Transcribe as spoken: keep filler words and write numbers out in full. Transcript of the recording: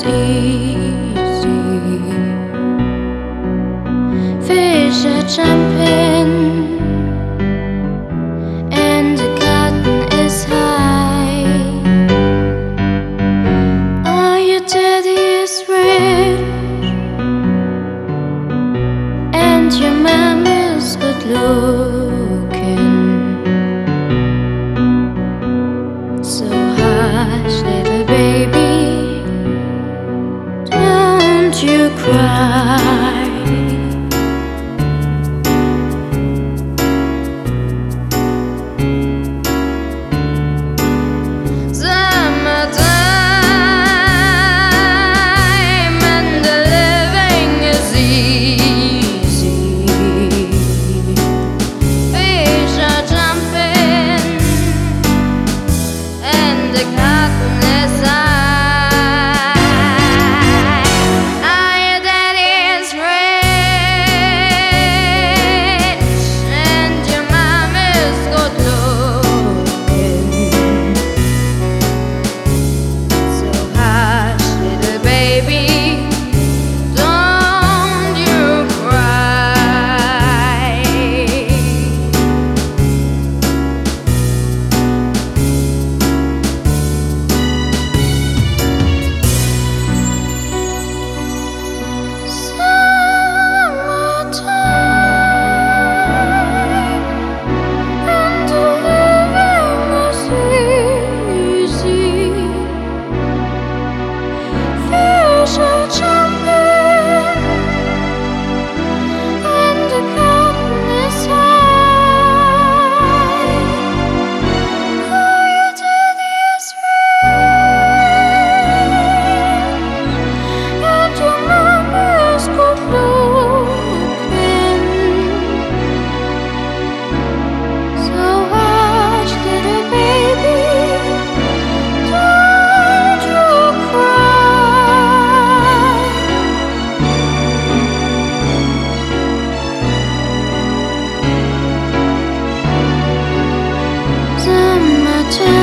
is easy. Fish are jumping and the cotton is high. Oh, your daddy is rich and your mama's good looking. So hush, little baby, don't you cry. Summertime and the living is easy. Fish are jumping and the cotton is high. Ah, your daddy is rich and your mom is good looking. So hush, little baby, don't you cry. Summertime and the living is easy. Fish are jumping and the cotton is high. Oh, your daddy is rich and your mama is good looking. So hush, little baby, don't you cry. Summertime